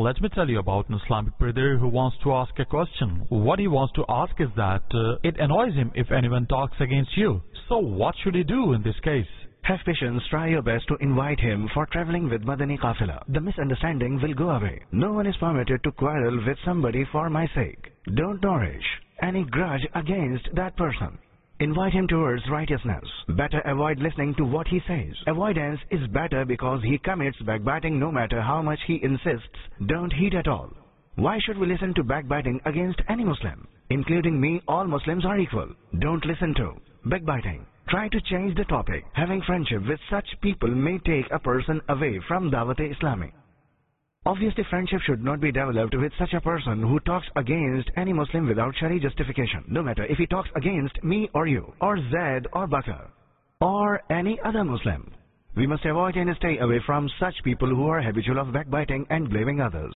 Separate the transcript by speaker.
Speaker 1: Let me tell you about an Islamic brother who wants to ask a question. What he wants to ask is that it annoys him if anyone talks against you. So what should he do in this case?
Speaker 2: Have patience, try your best to invite him for traveling with Madani Qafila. The misunderstanding will go away. No one is permitted to quarrel with somebody for my sake. Don't nourish any grudge against that person. Invite him towards righteousness. Better avoid listening to what he says. Avoidance is better because he commits backbiting no matter how much he insists. Don't heed at all. Why should we listen to backbiting against any Muslim? Including me, all Muslims are equal. Don't listen to backbiting. Try to change the topic. Having friendship with such people may take a person away from Dawat-e-Islami. Obviously, friendship should not be developed with such a person who talks against any Muslim without Shari justification. No matter if he talks against me or you, or Zaid or Bakr, or any other Muslim. We must avoid and stay away from such people who are habitual of backbiting and blaming others.